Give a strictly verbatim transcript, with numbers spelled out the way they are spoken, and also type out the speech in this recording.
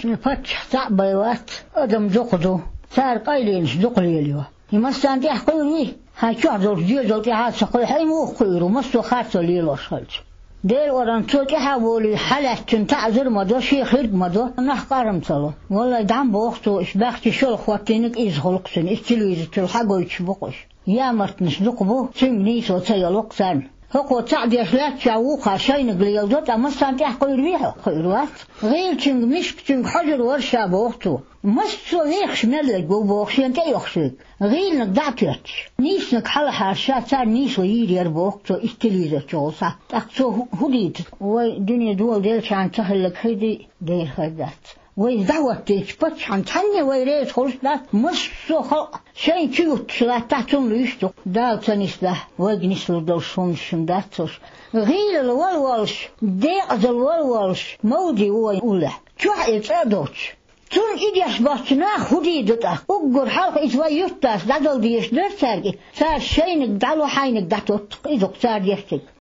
فتح تعبيوات أدم زقدو صار قايلين زقلي اليوم يمسان تي حقيري هاي شو عزوج جيزو تي هاد سقي حي مو خيرو مستو خاصة ليلو شلج دير وران توتي حاولي حالات تعذر مدو شي خير مدو نحقارم صلو والله دعم بوقتو إشباختي شو خواتينك إيز خلقسن إستلويز تلحقو يتشبقش يا مرتنش دقبو سمنيسو تيالوق سان هو تعد يشلات شاوقها شين قليلدوت أما سانتي حقير بيها خيروات غير تشنج مشك تشنج حجر ورشا بوقتو مستو ليخش ملك بو بوقشي انت يخشيك غير نقدعتيش نيسنك حلحة شات صار نيسو يدير بوقتو استليزة جوصا تقصو هديد والدنيا دول ديل شان تخلق هيدي دير خدات وي دعوتيش بطش عن تاني ويريد خلصات مستو خلق شين تيوت شلات تحتون ليشتو داو تنسله ويقنسلو دول شونشن داتوش غير الوالوالش ديق الوالوالش مودي وين أوله شوح يتعدوش تون إيديش باشنا خدي دتا أقر حلق إتوا يفتاس دادل ديش در سرقي صار شينك دالو حينك داتو إذوك صار يشتك